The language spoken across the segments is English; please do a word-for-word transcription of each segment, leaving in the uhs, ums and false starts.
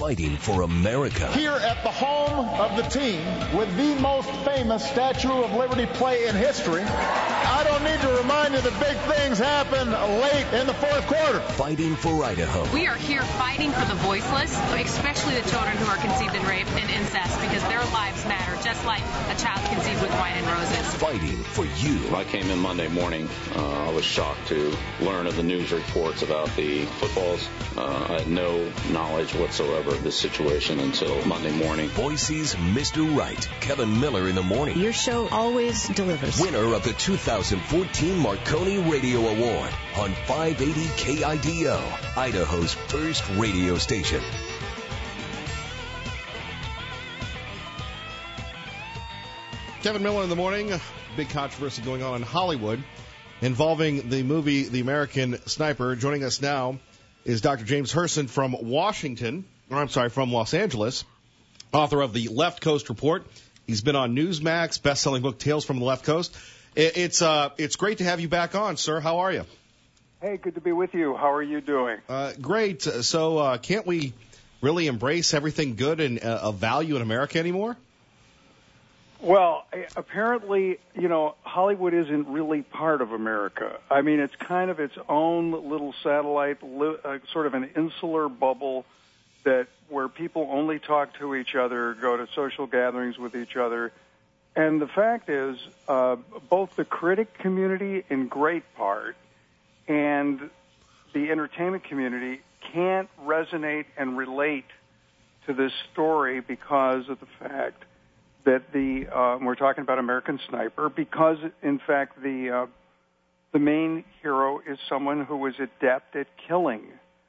fighting for America. Here at the home of the team with the most famous Statue of Liberty play in history, I don't need to remind you that big things happen late in the fourth quarter. Fighting for Idaho. We are here fighting for the voiceless, especially the children who are conceived in rape and incest, because their lives matter, just like a child conceived with wine and roses. Fighting for you. When I came in Monday morning, uh, I was shocked to learn of the news reports about the footballs. Uh, I had no knowledge whatsoever of this situation until Monday morning. Boise's Mister Right, Kevin Miller in the morning. Your show always delivers. Winner of the two thousand fourteen Marconi Radio Award on five eighty K I D O, Idaho's first radio station. Kevin Miller in the morning. Big controversy going on in Hollywood involving the movie The American Sniper. Joining us now is Doctor James Herson from Washington, or I'm sorry, from Los Angeles, author of the Left Coast Report. He's been on Newsmax, best-selling book Tales from the Left Coast. It's uh, it's great to have you back on, sir. How are you? Hey, good to be with you. How are you doing? Uh, great. So uh, can't we really embrace everything good and uh, of value in America anymore? Well, apparently, you know, Hollywood isn't really part of America. I mean, it's kind of its own little satellite, uh, sort of an insular bubble that where people only talk to each other, go to social gatherings with each other. And the fact is, uh, both the critic community, in great part, and the entertainment community can't resonate and relate to this story because of the fact that the uh, we're talking about American Sniper, because in fact the uh, the main hero is someone who was adept at killing.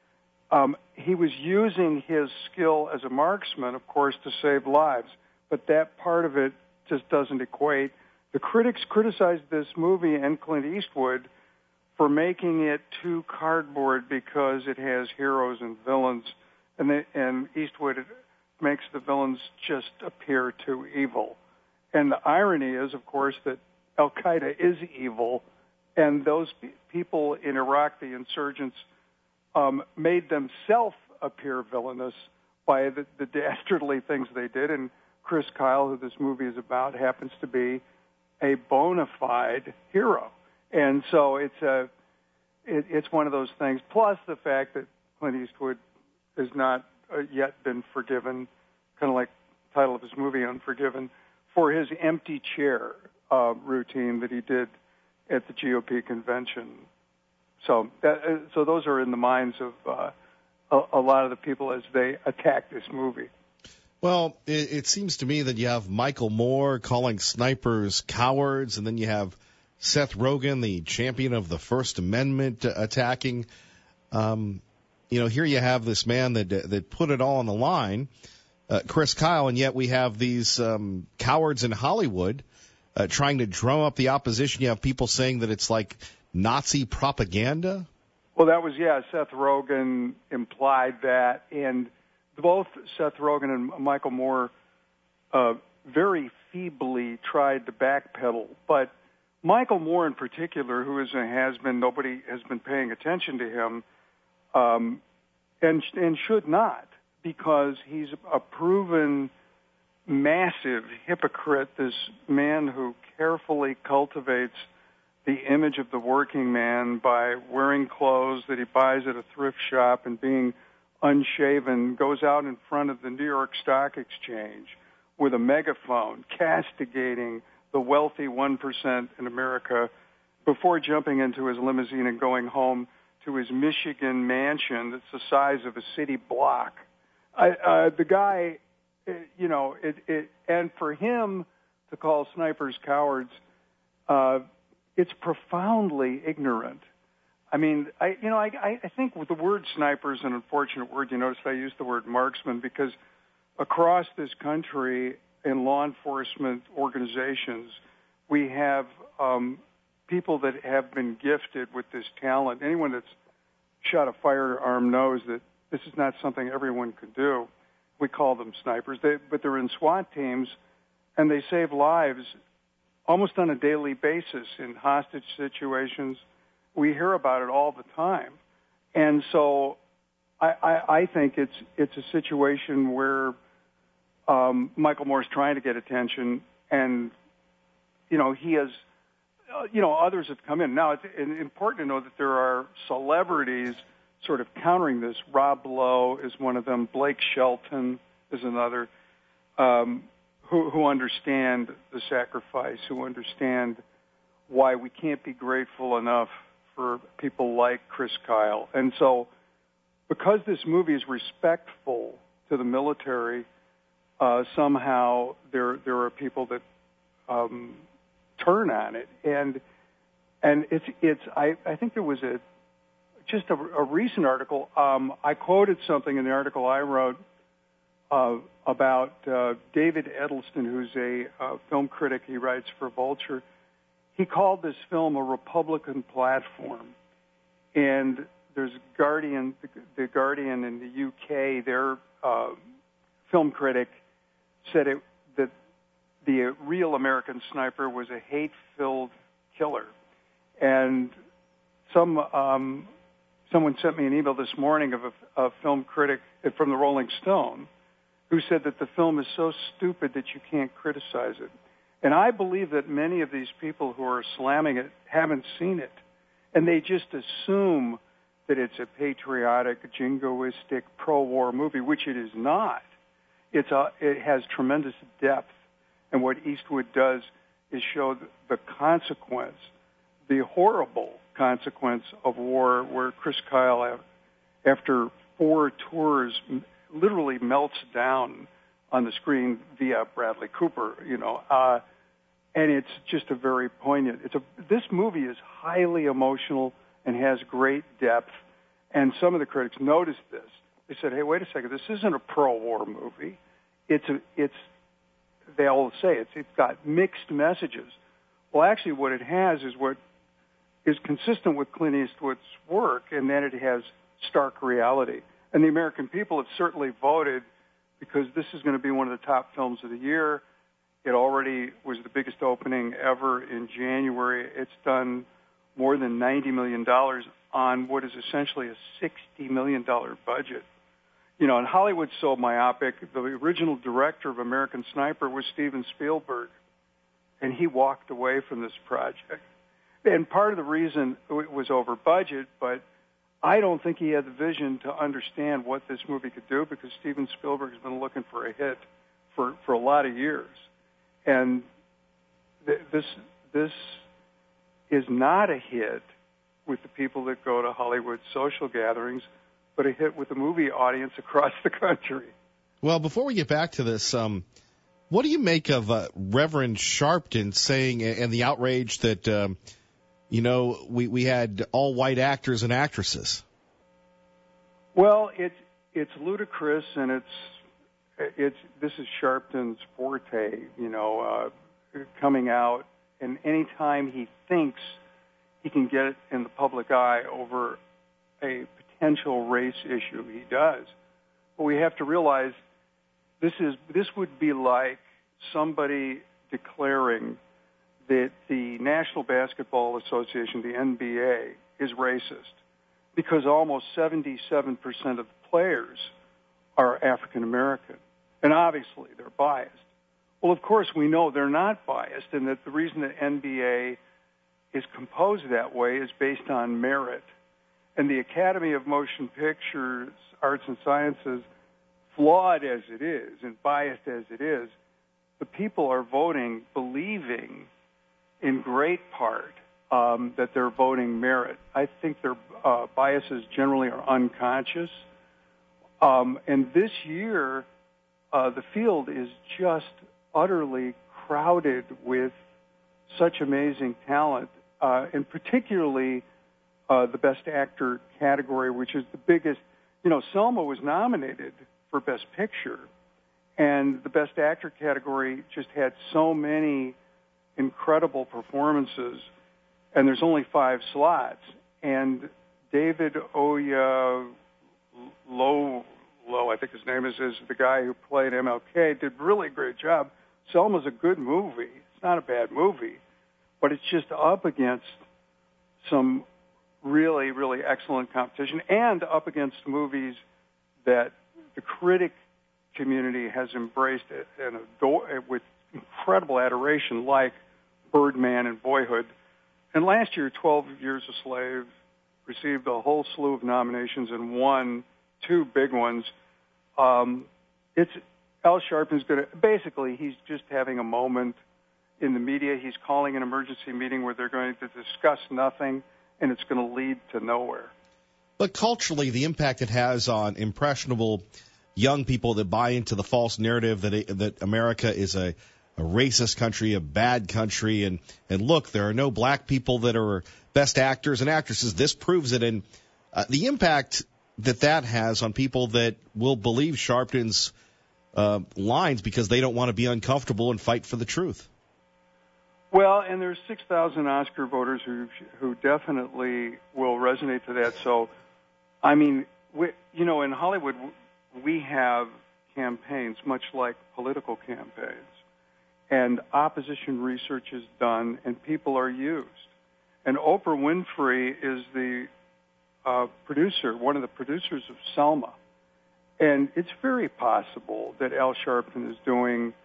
Um, he was using his skill as a marksman, of course, to save lives, but that part of it just doesn't equate. The critics criticized this movie and Clint Eastwood for making it too cardboard because it has heroes and villains, and, they, and Eastwood makes the villains just appear too evil. And the irony is, of course, that Al-Qaeda is evil, and those pe- people in Iraq, the insurgents, um, made themselves appear villainous by the, the dastardly things they did. And Chris Kyle, who this movie is about, happens to be a bona fide hero. And so it's a, it, it's one of those things. Plus the fact that Clint Eastwood has not uh, yet been forgiven, kind of like the title of his movie, Unforgiven, for his empty chair uh, routine that he did at the G O P convention. So, that, uh, so those are in the minds of uh, a, a lot of the people as they attack this movie. Well, it, it seems to me that you have Michael Moore calling snipers cowards, and then you have Seth Rogen, the champion of the First Amendment, uh, attacking. Um, you know, here you have this man that that put it all on the line, uh, Chris Kyle, and yet we have these um, cowards in Hollywood uh, trying to drum up the opposition. You have people saying that it's like Nazi propaganda. Well, that was, yeah, Seth Rogen implied that, and both Seth Rogen and Michael Moore uh, very feebly tried to backpedal. But Michael Moore in particular, who is a has-been, nobody has been paying attention to him, um, and, and should not, because he's a proven massive hypocrite, this man who carefully cultivates the image of the working man by wearing clothes that he buys at a thrift shop and being unshaven, goes out in front of the New York Stock Exchange with a megaphone castigating the wealthy one percent in America before jumping into his limousine and going home to his Michigan mansion that's the size of a city block. I, uh, the guy, you know, it, it, and for him to call snipers cowards, uh, it's profoundly ignorant. I mean, I, you know, I, I think with the word sniper is an unfortunate word. You notice I use the word marksman because across this country in law enforcement organizations, we have um, people that have been gifted with this talent. Anyone that's shot a firearm knows that this is not something everyone could do. We call them snipers, they, but they're in SWAT teams, and they save lives almost on a daily basis in hostage situations. We hear about it all the time. And so I, I, I think it's it's a situation where um, Michael Moore's trying to get attention, and you know he has, uh, you know, others have come in. Now it's important to know that there are celebrities sort of countering this. Rob Lowe is one of them. Blake Shelton is another, um, who, who understand the sacrifice, who understand why we can't be grateful enough for people like Chris Kyle. And so because this movie is respectful to the military, uh, somehow there there are people that um, turn on it. And and it's it's I, I think there was a just a, a recent article. Um, I quoted something in the article I wrote uh, about uh, David Edelstein, who's a uh, film critic. He writes for Vulture. He called this film a Republican platform. And there's Guardian, the Guardian in the U K, their uh, film critic said it, that the real American Sniper was a hate-filled killer. And some um, someone sent me an email this morning of a, a film critic from the Rolling Stone who said that the film is so stupid that you can't criticize it. And I believe that many of these people who are slamming it haven't seen it. And they just assume that it's a patriotic, jingoistic, pro-war movie, which it is not. It's a, it has tremendous depth. And what Eastwood does is show the consequence, the horrible consequence of war, where Chris Kyle, after four tours, literally melts down on the screen via Bradley Cooper, you know. Uh, and it's just a very poignant. It's a this movie is highly emotional and has great depth. And some of the critics noticed this. They said, "Hey, wait a second. This isn't a pro-war movie. It's a it's." They all say it's it's got mixed messages. Well, actually, what it has is what is consistent with Clint Eastwood's work, and then it has stark reality. And the American people have certainly voted, because this is going to be one of the top films of the year. It already was the biggest opening ever in January. It's done more than ninety million dollars on what is essentially a sixty million dollars budget. You know, and Hollywood's so myopic. The original director of American Sniper was Steven Spielberg, and he walked away from this project. And part of the reason it was over budget, but I don't think he had the vision to understand what this movie could do, because Steven Spielberg has been looking for a hit for, for a lot of years. And th- this this is not a hit with the people that go to Hollywood social gatherings, but a hit with the movie audience across the country. Well, before we get back to this, um, what do you make of uh, Reverend Sharpton saying, and the outrage that, um, you know, we, we had all white actors and actresses? Well, it's it's ludicrous, and it's it's this is Sharpton's forte, you know, uh, coming out, and any time he thinks he can get it in the public eye over a potential race issue, he does. But we have to realize this is this would be like somebody declaring that the National Basketball Association, the N B A, is racist, because almost seventy-seven percent of the players are African American, and obviously they're biased. Well, of course, we know they're not biased, and that the reason that N B A is composed that way is based on merit. And the Academy of Motion Pictures, Arts and Sciences, flawed as it is and biased as it is, the people are voting believing in great part um, that they're voting merit. I think their uh, biases generally are unconscious. Um, and this year, uh, the field is just utterly crowded with such amazing talent, uh, and particularly uh, the Best Actor category, which is the biggest. You know, Selma was nominated for Best Picture, and the Best Actor category just had so many incredible performances, and there's only five slots. And David Oyelowo, Low, I think his name is, is the guy who played M L K, did a really great job. Selma's a good movie. It's not a bad movie, but it's just up against some really, really excellent competition, and up against movies that the critic community has embraced it and adore, with incredible adoration, like Birdman and Boyhood. And last year, twelve Years a Slave received a whole slew of nominations and won two big ones. Um, it's Al Sharpton's going to, basically, he's just having a moment in the media. He's calling an emergency meeting where they're going to discuss nothing, and it's going to lead to nowhere. But culturally, the impact it has on impressionable young people that buy into the false narrative that it, that America is a, a racist country, a bad country, and, and look, there are no black people that are best actors and actresses. This proves it, and uh, the impact that that has on people that will believe Sharpton's uh, lines because they don't want to be uncomfortable and fight for the truth. Well, and there's six thousand Oscar voters who who definitely will resonate to that. So, I mean, we, you know, in Hollywood, we have campaigns much like political campaigns, and opposition research is done, and people are used. And Oprah Winfrey is the uh, producer, one of the producers of Selma, and it's very possible that Al Sharpton is doing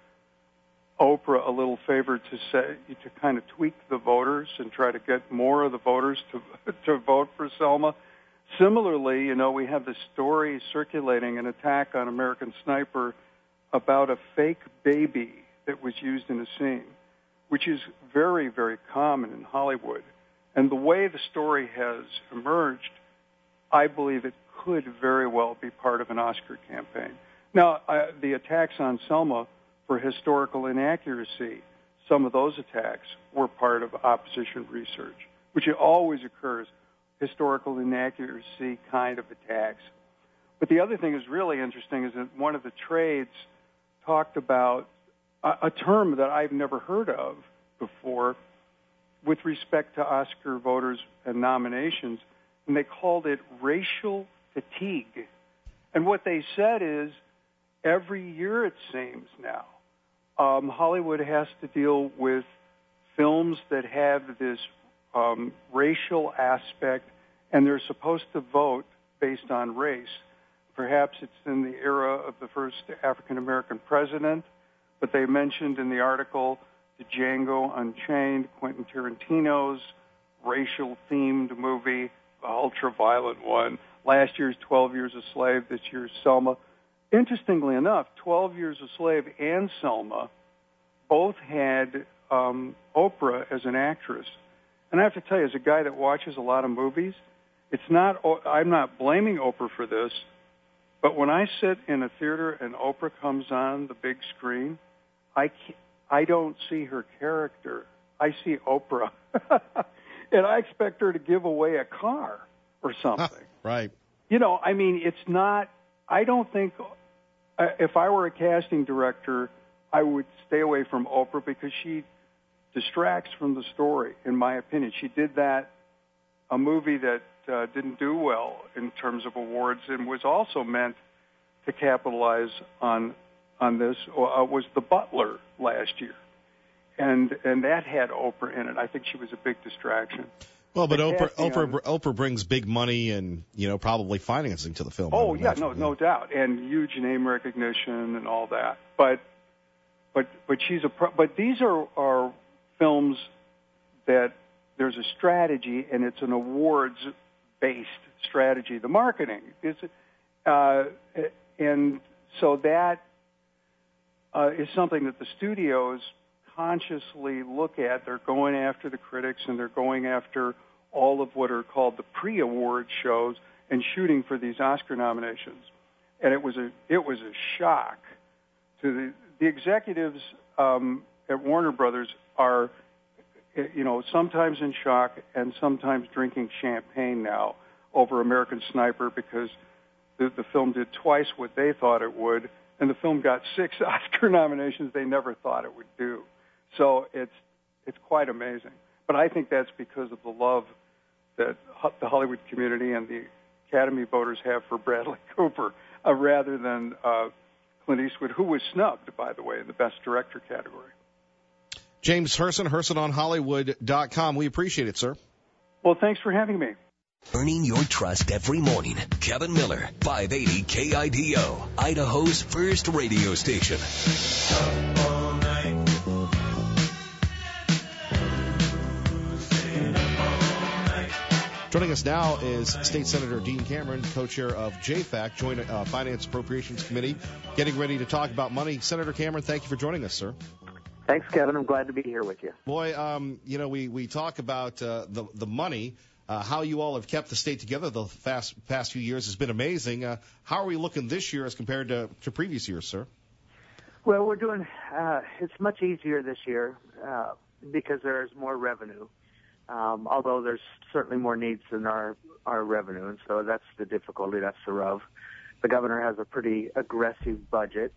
Oprah a little favor to say to kind of tweak the voters and try to get more of the voters to to vote for Selma. Similarly, you know, we have this story circulating, an attack on American Sniper about a fake baby that was used in a scene, which is very, very common in Hollywood. And the way the story has emerged, I believe it could very well be part of an Oscar campaign. Now, uh, the attacks on Selma for historical inaccuracy, some of those attacks were part of opposition research, which always occurs, historical inaccuracy kind of attacks. But the other thing is really interesting is that one of the trades talked about a, a term that I've never heard of before with respect to Oscar voters and nominations, and they called it racial fatigue. And what they said is every year, it seems now, Um, Hollywood has to deal with films that have this um, racial aspect, and they're supposed to vote based on race. Perhaps it's in the era of the first African-American president, but they mentioned in the article the Django Unchained, Quentin Tarantino's racial-themed movie, the ultra-violent one, last year's twelve Years a Slave, this year's Selma. Interestingly enough, twelve Years a Slave and Selma both had um, Oprah as an actress. And I have to tell you, as a guy that watches a lot of movies, it's not, I'm not blaming Oprah for this, but when I sit in a theater and Oprah comes on the big screen, I, can't, I don't see her character. I see Oprah. And I expect her to give away a car or something. Right. You know, I mean, it's not, I don't think, uh, if I were a casting director, I would stay away from Oprah because she distracts from the story, in my opinion. She did that, a movie that uh, didn't do well in terms of awards and was also meant to capitalize on on this, uh, was The Butler last year. And and that had Oprah in it. I think she was a big distraction. Well, but the Oprah Oprah on, Oprah brings big money and, you know, probably financing to the film. Oh, yeah, imagine, no, yeah. no doubt, and huge name recognition and all that. But but but she's a pro- but these are are films that there's a strategy, and it's an awards-based strategy. The marketing is, uh, and so that uh, is something that the studios consciously look at. They're going after the critics, and they're going after all of what are called the pre-award shows and shooting for these Oscar nominations. And it was a it was a shock to the the executives um, at Warner Brothers are, you know, sometimes in shock and sometimes drinking champagne now over American Sniper because the, the film did twice what they thought it would, and the film got six Oscar nominations they never thought it would do. So it's it's quite amazing. But I think that's because of the love that the Hollywood community and the Academy voters have for Bradley Cooper, uh, rather than uh, Clint Eastwood, who was snubbed, by the way, in the Best Director category. James Herson, Herson on Hollywood dot com. We appreciate it, sir. Well, thanks for having me. Earning your trust every morning. Kevin Miller, five eighty K I D O, Idaho's first radio station. All night. Joining us now is State Senator Dean Cameron, co-chair of J FAC, Joint uh, Finance Appropriations Committee, getting ready to talk about money. Senator Cameron, thank you for joining us, sir. Thanks, Kevin. I'm glad to be here with you. Boy, um, you know, we, we talk about uh, the, the money, uh, how you all have kept the state together the fast, past few years has been amazing. Uh, how are we looking this year as compared to, to previous years, sir? Well, we're doing, uh, it's much easier this year uh, because there's more revenue. Um, although there's certainly more needs than our, our revenue, and so that's the difficulty, that's the rub. The governor has a pretty aggressive budget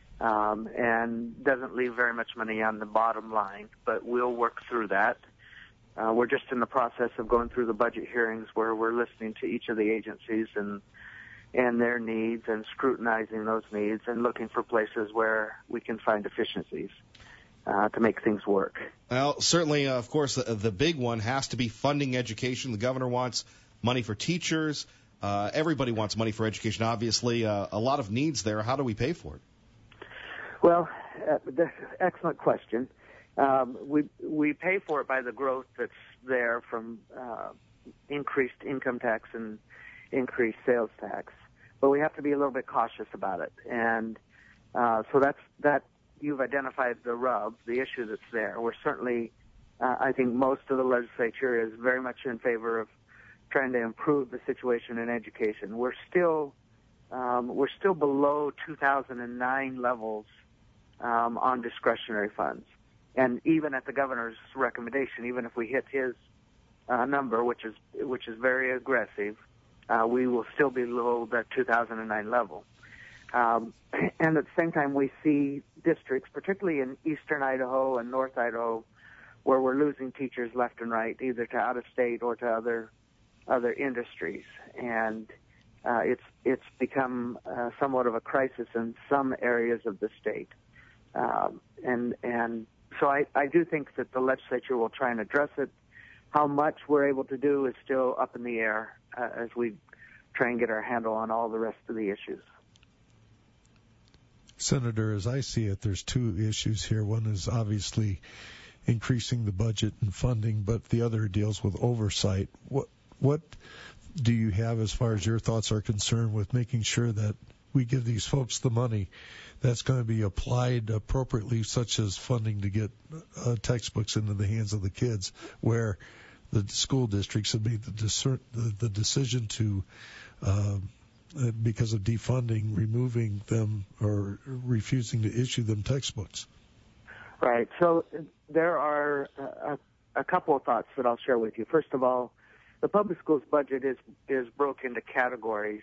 um, and doesn't leave very much money on the bottom line, but we'll work through that. Uh, we're just in the process of going through the budget hearings where we're listening to each of the agencies and and their needs and scrutinizing those needs and looking for places where we can find efficiencies uh, to make things work. Well, certainly, uh, of course, the, the big one has to be funding education. The governor wants money for teachers. Uh, everybody wants money for education, obviously. Uh, a lot of needs there. How do we pay for it? Well, uh, that's an excellent question. Um, we we pay for it by the growth that's there from uh, increased income tax and increased sales tax, but we have to be a little bit cautious about it. And uh, so that's that. You've identified the rub, the issue that's there. We're certainly, uh, I think most of the legislature is very much in favor of trying to improve the situation in education. We're still, um, we're still below two thousand nine levels um, on discretionary funds, and even at the governor's recommendation, even if we hit his uh, number, which is which is very aggressive, uh, we will still be below that two thousand nine level. Um, and at the same time, we see districts, particularly in eastern Idaho and north Idaho, where we're losing teachers left and right, either to out of state or to other other industries. And uh, it's it's become uh, somewhat of a crisis in some areas of the state. Um, and and so I, I do think that the legislature will try and address it. How much we're able to do is still up in the air uh, as we try and get our handle on all the rest of the issues. Senator, as I see it, there's two issues here. One is obviously increasing the budget and funding, but the other deals with oversight. What what do you have as far as your thoughts are concerned with making sure that we give these folks the money that's going to be applied appropriately, such as funding to get uh, textbooks into the hands of the kids, where the school districts have made the, discern, the, the decision to uh, because of defunding, removing them or refusing to issue them textbooks? Right. So there are a, a couple of thoughts that I'll share with you. First of all, the public schools budget is is broken into categories,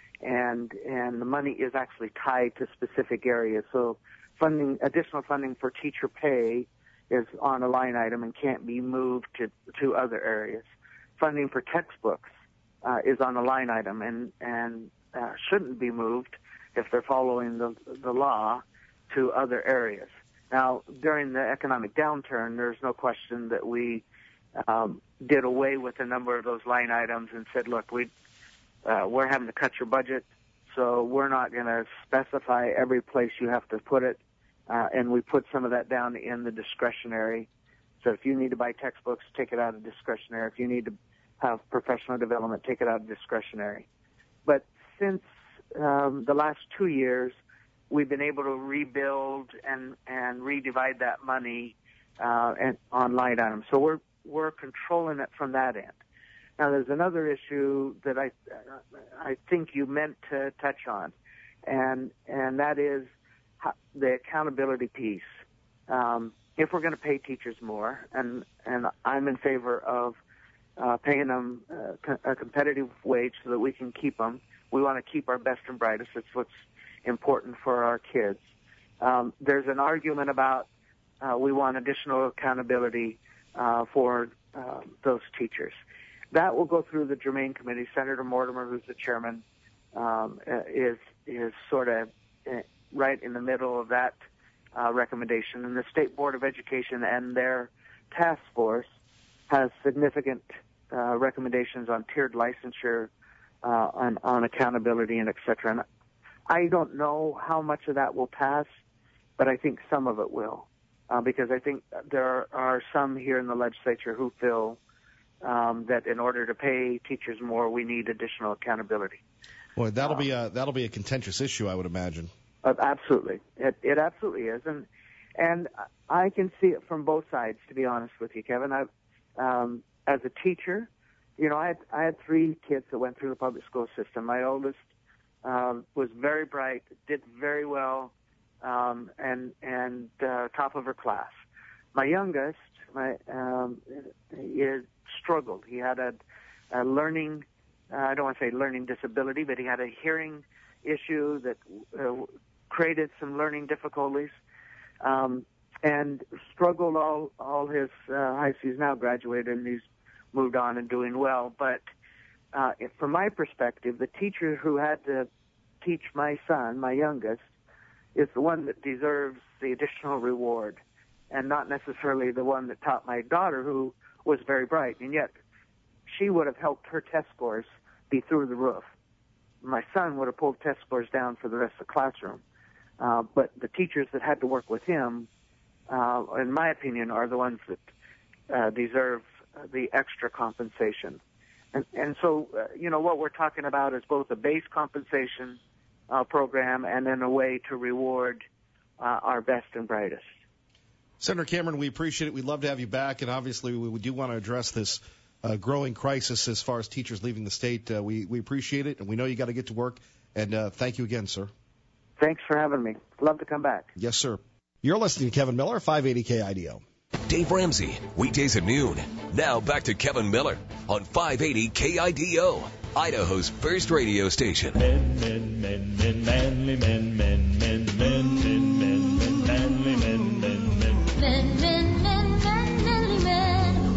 and and the money is actually tied to specific areas. So funding, additional funding for teacher pay is on a line item and can't be moved to to other areas. Funding for textbooks Uh, is on a line item and and uh, shouldn't be moved if they're following the the law to other areas. Now, during the economic downturn, there's no question that we um, did away with a number of those line items and said, look, we uh, we're having to cut your budget, so we're not going to specify every place you have to put it, uh, and we put some of that down in the discretionary. So if you need to buy textbooks, take it out of discretionary. If you need to have professional development, take it out of discretionary. But since um, the last two years, we've been able to rebuild and, and redivide that money uh, and on line items. So we're we're controlling it from that end. Now, there's another issue that I I think you meant to touch on, and and that is how, the accountability piece. Um, if we're going to pay teachers more, and and I'm in favor of Uh, paying them uh, co- a competitive wage so that we can keep them. We want to keep our best and brightest. It's what's important for our kids. Um, there's an argument about uh, we want additional accountability uh, for uh, those teachers. That will go through the Germain Committee. Senator Mortimer, who's the chairman, um, is is sort of right in the middle of that uh, recommendation. And the State Board of Education and their task force has significant uh, recommendations on tiered licensure, uh, on, on accountability, and et cetera. And I don't know how much of that will pass, but I think some of it will, uh, because I think there are some here in the legislature who feel um, that in order to pay teachers more, we need additional accountability. Boy, that'll be a that'll be a contentious issue, I would imagine. Uh, absolutely, it it absolutely is, and and I can see it from both sides. To be honest with you, Kevin, I, um, as a teacher, you know, I had I had three kids that went through the public school system. My oldest um, was very bright, did very well, um, and and uh, top of her class. My youngest, my um, he struggled. He had a, a learning. Uh, I don't want to say learning disability, but he had a hearing issue that uh, created some learning difficulties, um, and struggled all all his uh, high school. He's now graduated and he's moved on and doing well. But uh, from my perspective, the teacher who had to teach my son, my youngest, is the one that deserves the additional reward, and not necessarily the one that taught my daughter, who was very bright, and yet she would have helped her test scores be through the roof. My son would have pulled test scores down for the rest of the classroom. Uh, but the teachers that had to work with him, uh, in my opinion, are the ones that uh, deserve the extra compensation. And, and so, uh, you know, what we're talking about is both a base compensation uh, program and then a way to reward uh, our best and brightest. Senator Cameron, we appreciate it. We'd love to have you back, and obviously we do want to address this uh, growing crisis as far as teachers leaving the state. Uh, we, we appreciate it, and we know you got to get to work, and uh, thank you again, sir. Thanks for having me. Love to come back. Yes, sir. You're listening to Kevin Miller, five eighty K I D O. Dave Ramsey, weekdays at noon. Now back to Kevin Miller on five eighty K I D O, Idaho's first radio station. Men, men, men, men, manly men, men, men, men, men, men, men, manly men, men, men. Men, men, men, men, manly men.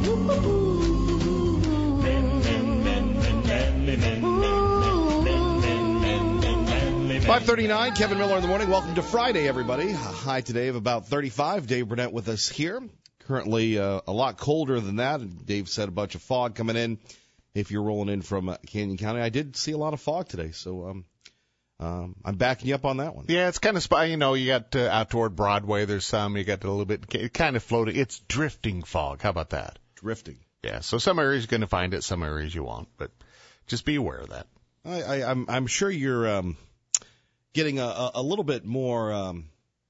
Men, men, men, men, manly men, men, men, men, men, men, manly men. five thirty-nine, Kevin Miller in the morning. Welcome to Friday, everybody. A high today of about thirty-five. Dave Burnett with us here. Currently uh, a lot colder than that. Dave said a bunch of fog coming in. If you're rolling in from uh, Canyon County, I did see a lot of fog today, so um, um, I'm backing you up on that one. Yeah, it's kind of spy. You know, you got uh, out toward Broadway. There's some. You got a little bit. It kind of floating. It's drifting fog. How about that? Drifting. Yeah. So some areas you're going to find it, some areas you won't. But just be aware of that. I, I, I'm I'm sure you're um, getting a, a little bit more. Um,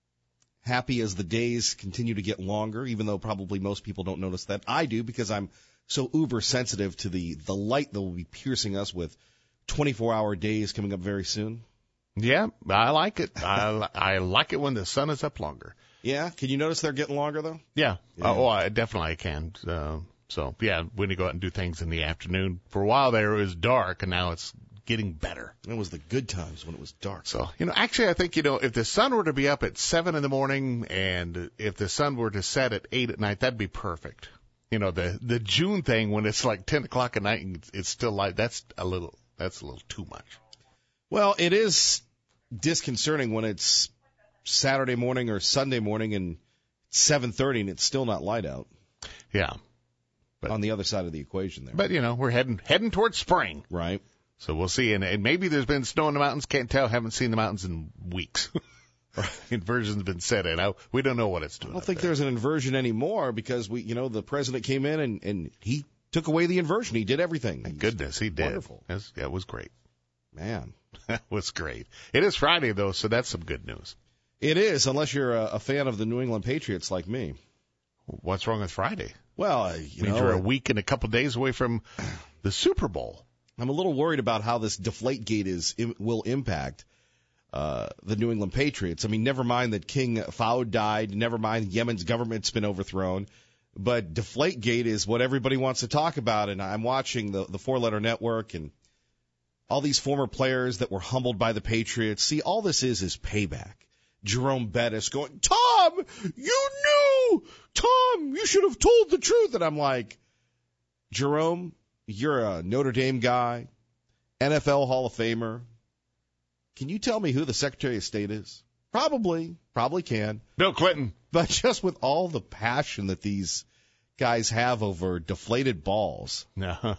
happy as the days continue to get longer, even though probably most people don't notice that. I do, because I'm so uber sensitive to the, the light that will be piercing us with twenty-four hour days coming up very soon. Yeah, I like it. I, I like it when the sun is up longer. Yeah? Can you notice they're getting longer, though? Yeah. yeah. Oh, I definitely I can. Uh, so, yeah, when you go out and do things in the afternoon. For a while there, it was dark, and now it's getting better. It was the good times when it was dark. So, you know, actually, I think, you know, if the sun were to be up at seven in the morning and if the sun were to set at eight at night, that'd be perfect. You know, the the June thing when it's like ten o'clock at night and it's still light, that's a little that's a little too much. Well, it is disconcerting when it's Saturday morning or Sunday morning and seven thirty and it's still not light out. Yeah. But on the other side of the equation there. But, you know, we're heading heading towards spring. Right. So we'll see. And, and maybe there's been snow in the mountains. Can't tell. Haven't seen the mountains in weeks. Inversion's been set in. I, we don't know what it's doing. I don't think there. there's an inversion anymore because we, you know, the president came in and, and he took away the inversion. He did everything. Thank goodness he did. Wonderful. Yes, yeah, it was great. Man, that was great. It is Friday though, so that's some good news. It is, unless you're a, a fan of the New England Patriots like me. What's wrong with Friday? Well, uh, you means know, you're a week and a couple days away from the Super Bowl. I'm a little worried about how this Deflategate is will impact uh, the New England Patriots. I mean, never mind that King Fahd died. Never mind Yemen's government's been overthrown. But Deflategate is what everybody wants to talk about. And I'm watching the, the four-letter network and all these former players that were humbled by the Patriots. See, all this is is payback. Jerome Bettis going, Tom, you knew! Tom, you should have told the truth. And I'm like, Jerome, you're a Notre Dame guy, N F L Hall of Famer. Can you tell me who the Secretary of State is? Probably. Probably can. Bill Clinton. But just with all the passion that these guys have over deflated balls. No.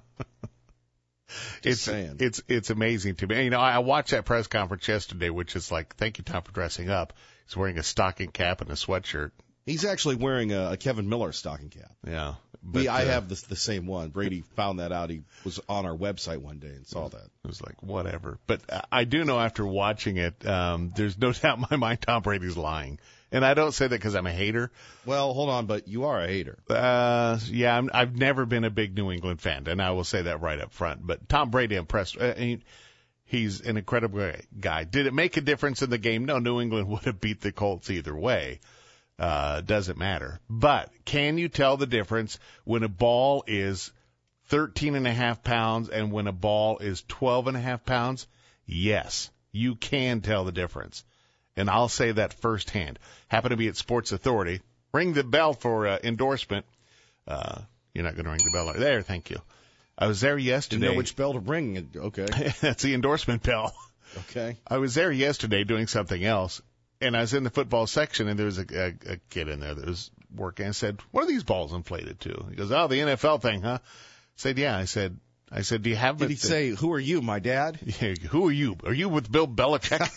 Just it's saying. it's it's amazing to me. You know, I watched that press conference yesterday, which is like, thank you, Tom, for dressing up. He's wearing a stocking cap and a sweatshirt. He's actually wearing a, a Kevin Miller stocking cap. Yeah. But, we, I uh, have the, the same one. Brady found that out. He was on our website one day and saw that. It was like, whatever. But I do know after watching it, um, there's no doubt in my mind Tom Brady's lying. And I don't say that because I'm a hater. Well, hold on, but you are a hater. Uh, yeah, I'm, I've never been a big New England fan, and I will say that right up front. But Tom Brady impressed. Uh, he, he's an incredible guy. Did it make a difference in the game? No, New England would have beat the Colts either way. Uh, doesn't matter. But can you tell the difference when a ball is thirteen and a half pounds and when a ball is twelve and a half pounds? Yes, you can tell the difference. And I'll say that firsthand. Happen to be at Sports Authority. Ring the bell for uh, endorsement. Uh, you're not going to ring the bell. There, thank you. I was there yesterday. Didn't know which bell to ring. Okay. That's the endorsement bell. Okay. I was there yesterday doing something else, and I was in the football section, and there was a, a, a kid in there that was working. I said, what are these balls inflated to? He goes, oh, the N F L thing, huh? I said, yeah. I said, I said, do you have Did it? he say, who are you, my dad? Yeah, who are you? Are you with Bill Belichick?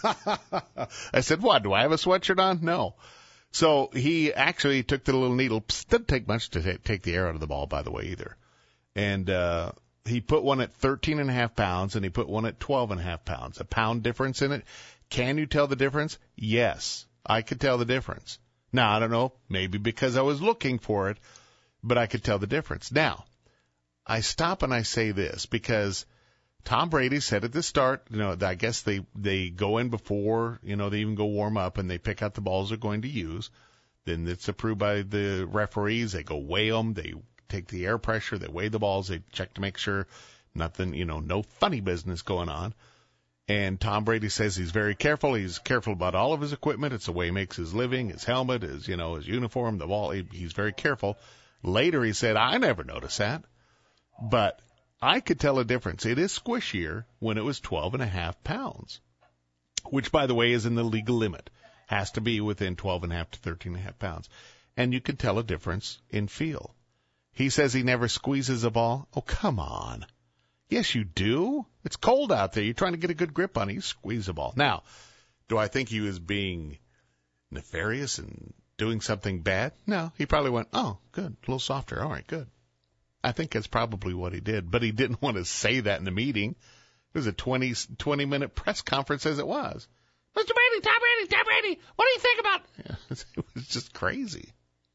I said, what? Do I have a sweatshirt on? No. So he actually took the little needle. Psst, didn't take much to t- take the air out of the ball, by the way, either. And uh he put one at thirteen and a half pounds, and he put one at twelve and a half pounds. A pound difference in it. Can you tell the difference? Yes, I could tell the difference. Now, I don't know, maybe because I was looking for it, but I could tell the difference. Now, I stop and I say this because Tom Brady said at the start, you know, I guess they, they go in before, you know, they even go warm up and they pick out the balls they're going to use. Then it's approved by the referees. They go weigh them. They take the air pressure. They weigh the balls. They check to make sure nothing, you know, no funny business going on. And Tom Brady says he's very careful. He's careful about all of his equipment. It's the way he makes his living, his helmet, his, you know, his uniform, the ball. He's very careful. Later he said, I never noticed that. But I could tell a difference. It is squishier when it was twelve and a half pounds, which, by the way, is in the legal limit. Has to be within twelve and a half to thirteen and a half pounds. And you can tell a difference in feel. He says he never squeezes a ball. Oh, come on. Yes, you do. It's cold out there. You're trying to get a good grip on it. You squeeze a ball. Now, do I think he was being nefarious and doing something bad? No. He probably went, oh, good, a little softer. All right, good. I think that's probably what he did, but he didn't want to say that in the meeting. It was a twenty, twenty minute press conference as it was. Mister Brady, Tom Brady, Tom Brady, what do you think about? Yeah, it was just crazy.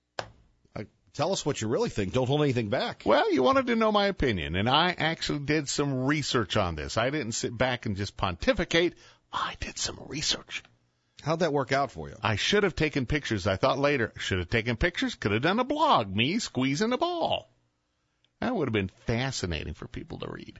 Uh, tell us what you really think. Don't hold anything back. Well, you wanted to know my opinion, and I actually did some research on this. I didn't sit back and just pontificate. I did some research. How'd that work out for you? I should have taken pictures. I thought later, should have taken pictures, could have done a blog, me squeezing the ball. That would have been fascinating for people to read.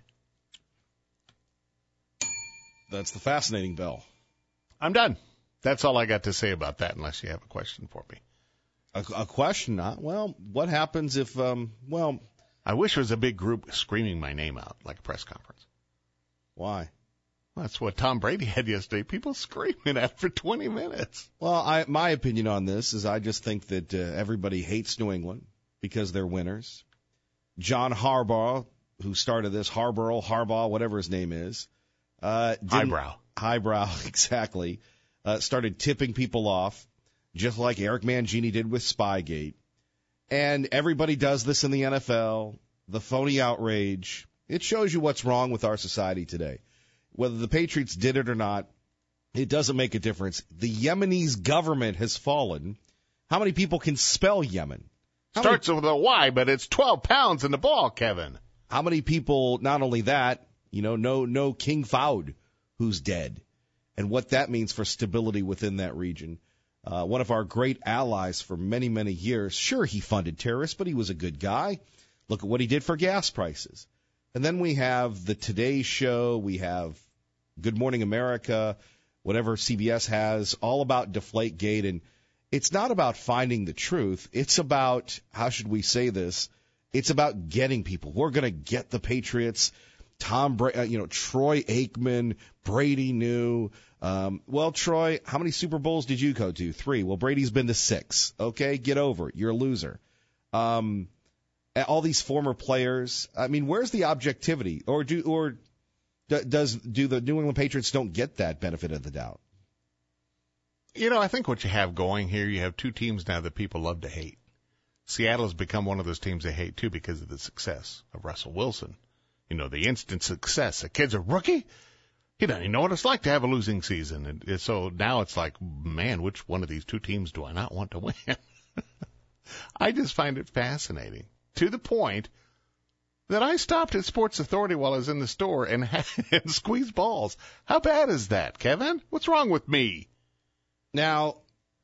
That's the fascinating bell. I'm done. That's all I got to say about that, unless you have a question for me. A, a question? Not well. What happens if? Um, well, I wish there was a big group screaming my name out like a press conference. Why? Well, that's what Tom Brady had yesterday. People screaming at for twenty minutes. Well, I, my opinion on this is I just think that uh, everybody hates New England because they're winners. John Harbaugh, who started this, Harbaugh, Harbaugh, whatever his name is. Uh, Highbrow. Highbrow, exactly. Uh, started tipping people off, just like Eric Mangini did with Spygate. And everybody does this in the N F L, the phony outrage. It shows you what's wrong with our society today. Whether the Patriots did it or not, it doesn't make a difference. The Yemenis government has fallen. How many people can spell Yemen? How Starts many, with a Y, but it's twelve pounds in the ball, Kevin. How many people, not only that, you know, no, no King Fahd, who's dead, and what that means for stability within that region. Uh, one of our great allies for many, many years. Sure, he funded terrorists, but he was a good guy. Look at what he did for gas prices. And then we have the Today Show. We have Good Morning America, whatever C B S has, all about Deflategate. And it's not about finding the truth. It's about, how should we say this? It's about getting people. We're going to get the Patriots. Tom, Bra- uh, you know, Troy Aikman, Brady knew. Um, well, Troy, how many Super Bowls did you go to? Three. Well, Brady's been to six. Okay, get over it. You're a loser. Um, all these former players. I mean, where's the objectivity? Or do or does do the New England Patriots don't get that benefit of the doubt? You know, I think what you have going here, you have two teams now that people love to hate. Seattle has become one of those teams they hate, too, because of the success of Russell Wilson. You know, the instant success. The kid's a rookie. He doesn't even know what it's like to have a losing season. And, and so now it's like, man, which one of these two teams do I not want to win? I just find it fascinating, to the point that I stopped at Sports Authority while I was in the store and, and squeezed balls. How bad is that, Kevin? What's wrong with me? Now,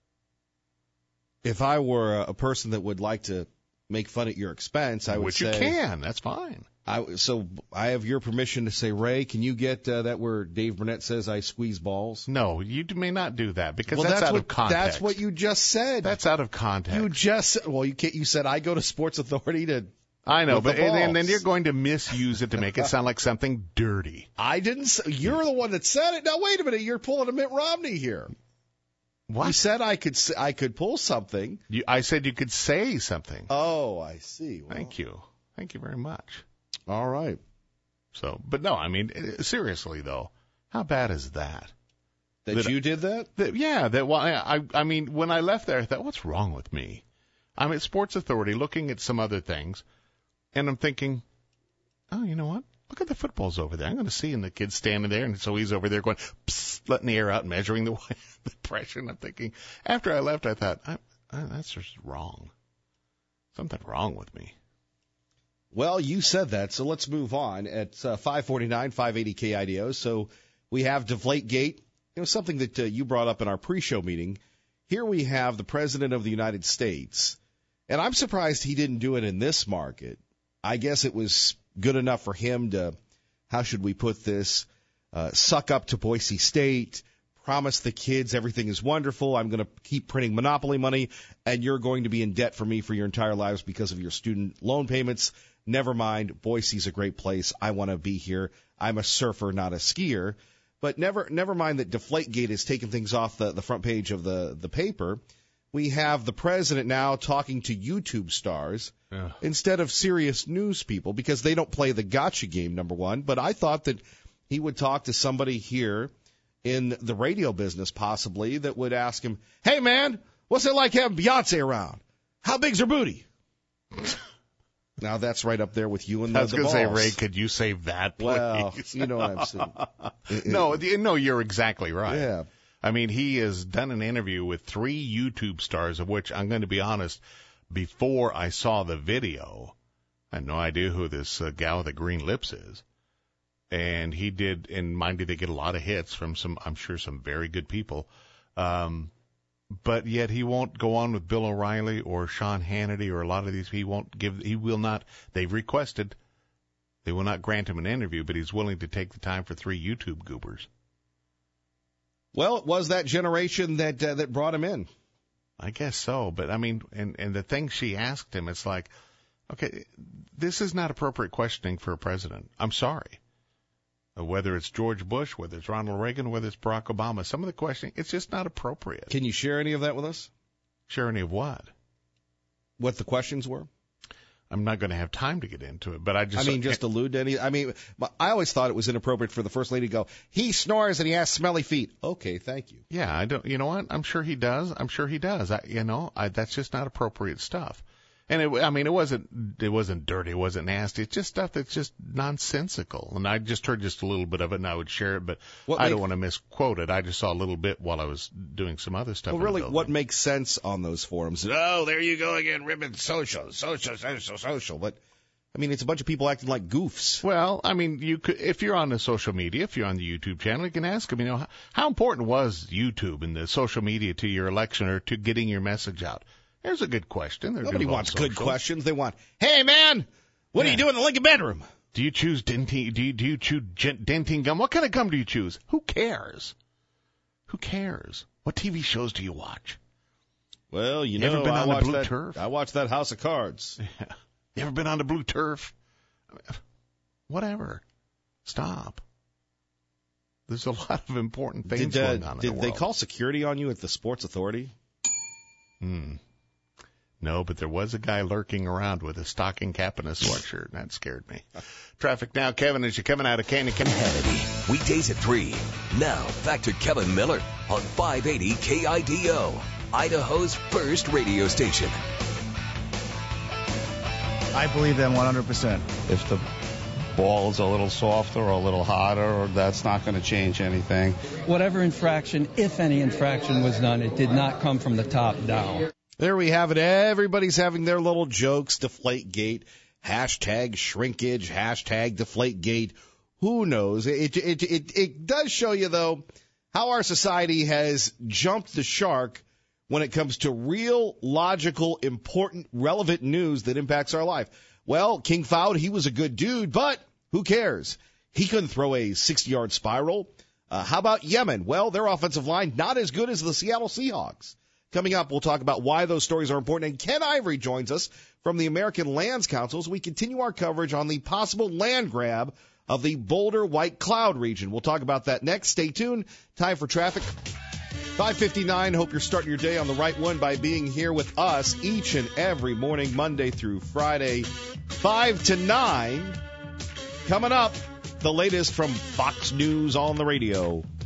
if I were a person that would like to make fun at your expense, I would Which say... Which you can. That's fine. I, so I have your permission to say, Ray, can you get uh, that where Dave Burnett says I squeeze balls? No, you may not do that because well, that's, that's out what, of context. That's what you just said. That's out of context. You just well, you can't. You said I go to Sports Authority to... I know, but the and, and then you're going to misuse it to make it sound like something dirty. I didn't say, you're the one that said it. Now, wait a minute. You're pulling a Mitt Romney here. What? You said I could I could pull something. You, I said you could say something. Oh, I see. Well, Thank you. Thank you very much. All right. So, but no, I mean, seriously, though, how bad is that? That, that you did that? that yeah. That well, I, I mean, when I left there, I thought, what's wrong with me? I'm at Sports Authority looking at some other things, and I'm thinking, oh, you know what? Look at the footballs over there. I'm going to see, and the kid's standing there, and so he's over there going, psst, letting the air out, measuring the, the pressure. And I'm thinking, after I left, I thought, I, I, that's just wrong. Something wrong with me. Well, you said that, so let's move on. At uh, five forty-nine, five eighty K I D O, so we have Deflategate, you know, something that uh, you brought up in our pre-show meeting. Here we have the President of the United States, and I'm surprised he didn't do it in this market. I guess it was good enough for him to, how should we put this, uh, suck up to Boise State, promise the kids everything is wonderful, I'm going to keep printing monopoly money, and you're going to be in debt for me for your entire lives because of your student loan payments. Never mind, Boise's a great place. I want to be here. I'm a surfer, not a skier. But never never mind that Deflategate is taking things off the, the front page of the, the paper. We have the president now talking to YouTube stars yeah. instead of serious news people because they don't play the gotcha game, number one. But I thought that he would talk to somebody here in the radio business possibly that would ask him, hey, man, what's it like having Beyonce around? How big's her booty? Now that's right up there with you and the, I was going to say, Ray, could you save that, please? Well, you know what I'm saying. It, no, it, no, you're exactly right. Yeah. I mean, he has done an interview with three YouTube stars, of which I'm going to be honest, before I saw the video, I had no idea who this uh, gal with the green lips is. And he did, and mind you, they get a lot of hits from some, I'm sure, some very good people. Um, But yet he won't go on with Bill O'Reilly or Sean Hannity or a lot of these. He won't give, he will not, they've requested, they will not grant him an interview, but he's willing to take the time for three YouTube goobers. Well, it was that generation that uh, that brought him in. I guess so. But I mean, and, and the thing she asked him, it's like, okay, this is not appropriate questioning for a president. I'm sorry. Whether it's George Bush, whether it's Ronald Reagan, whether it's Barack Obama, some of the questioning, it's just not appropriate. Can you share any of that with us? Share any of what? What the questions were? I'm not going to have time to get into it, but I just... I mean, just allude to any... I mean, I always thought it was inappropriate for the First Lady to go, he snores and he has smelly feet. Okay, thank you. Yeah, I don't... You know what? I'm sure he does. I'm sure he does. I, you know, I, that's just not appropriate stuff. And it, I mean, it wasn't, it wasn't dirty, it wasn't nasty. It's just stuff that's just nonsensical. And I just heard just a little bit of it and I would share it, but what I make, don't want to misquote it. I just saw a little bit while I was doing some other stuff. Well, really, what makes sense on those forums? Oh, there you go again, ribbon social, social, social, social. But, I mean, it's a bunch of people acting like goofs. Well, I mean, you could, if you're on the social media, if you're on the YouTube channel, you can ask them, you know, how, how important was YouTube and the social media to your election or to getting your message out? There's a good question. They're Nobody wants social. good questions. They want, hey, man, what yeah. are you doing in the Lincoln bedroom? Do you choose dentine, do you, do you chew dentine gum? What kind of gum do you choose? Who cares? Who cares? What T V shows do you watch? Well, you, you know, ever been I on the blue that, turf? I watched that House of Cards. Yeah. You ever been on the blue turf? Whatever. Stop. There's a lot of important things did, uh, going on in Did the they world. call security on you at the Sports Authority? Hmm. No, but there was a guy lurking around with a stocking cap and a sweatshirt, and that scared me. Traffic now, Kevin, as you're coming out of Canyon County. Hannity, weekdays at three. Now, back to Kevin Miller on five eighty K I D O, Idaho's first radio station. I believe them one hundred percent. If the ball is a little softer or a little hotter, that's not going to change anything. Whatever infraction, if any infraction was done, it did not come from the top down. There we have it. Everybody's having their little jokes. Deflategate, hashtag shrinkage, hashtag Deflategate. Who knows? It, it, it, it does show you, though, how our society has jumped the shark when it comes to real, logical, important, relevant news that impacts our life. Well, King Fowd, he was a good dude, but who cares? He couldn't throw a sixty-yard spiral. Uh, how about Yemen? Well, their offensive line not as good as the Seattle Seahawks. Coming up, we'll talk about why those stories are important. And Ken Ivory joins us from the American Lands Council as we continue our coverage on the possible land grab of the Boulder White Cloud region. We'll talk about that next. Stay tuned. Time for traffic. five fifty-nine. Hope you're starting your day on the right one by being here with us each and every morning, Monday through Friday, five to nine. Coming up, the latest from Fox News on the radio.